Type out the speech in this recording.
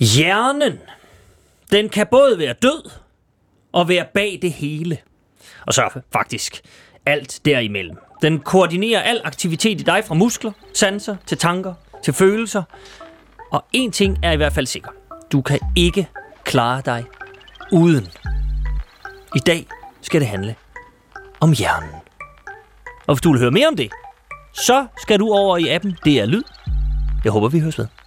Hjernen, den kan både være død og være bag det hele. Og så faktisk alt derimellem. Den koordinerer al aktivitet i dig fra muskler, sanser, til tanker, til følelser. Og en ting er i hvert fald sikker. Du kan ikke klare dig uden. I dag skal det handle om hjernen. Og hvis du vil høre mere om det, så skal du over i appen DR Lyd. Jeg håber, vi høres ved.